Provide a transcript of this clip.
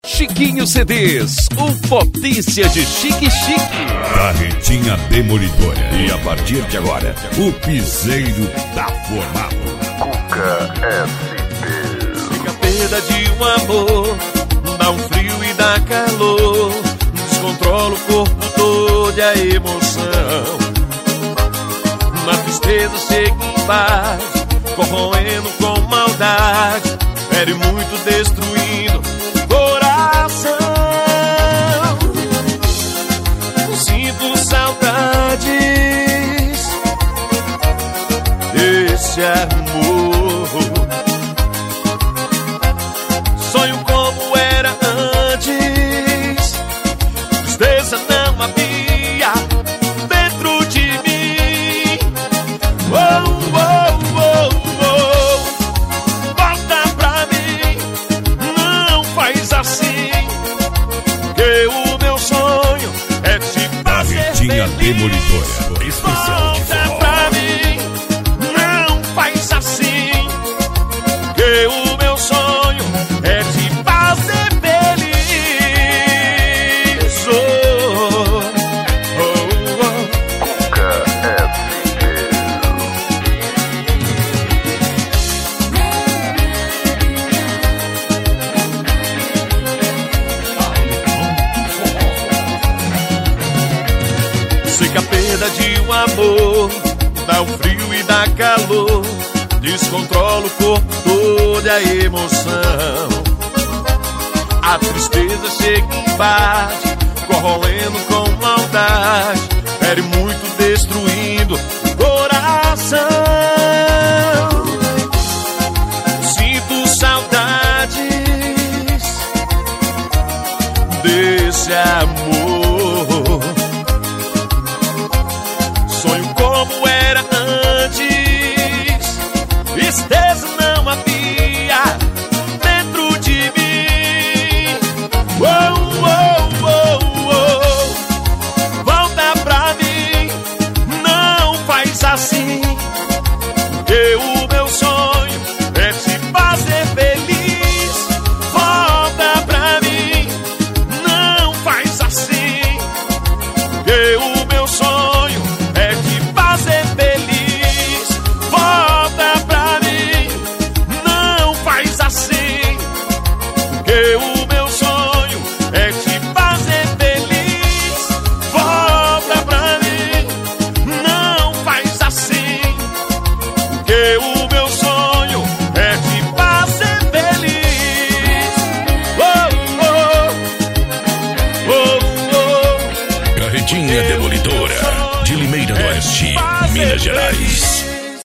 Chiquinho CDs, o potência de chique. Carretinha Demolidora. E a partir de agora, o piseiro tá formado. Cuca SP. Fica a perda de um amor, dá um frio e dá calor, descontrola o corpo todo e a emoção. Na tristeza chega em paz, corroendo com maldade, fere muito destruindo coração. Sinto saudades desse amor. Sonho como era antes, tristeza não havia dentro de mim. Oh, oh, oh, oh. Volta pra mim, não faz assim, que o meu sonho é te fazer Carretinha feliz. Demolidora. Especial de Volta forró. pra mim, não faz assim, que o meu sonho é te fazer feliz. Oh, oh, oh. Cuca SP. Sei que a perda de um amor dá um frio e dá calor, descontrola o corpo todo e a emoção. A tristeza chega em bate, corroendo com maldade, fere muito destruindo o coração. Sinto saudades desse amor. Sonho como era antes, tristeza não havia dentro de mim. Oh, oh, oh, oh. Volta pra mim, não faz assim, que o meu sonho é te fazer feliz. Volta pra mim, não faz assim, que o meu sonho é te fazer feliz. Volta pra mim, não faz assim, que o meu sonho é te fazer feliz. Volta pra mim, não faz assim, que o meu sonho é te fazer feliz. Oh, oh, oh, oh. Carretinha Demolidora, de Limeira do Oeste, Minas Gerais.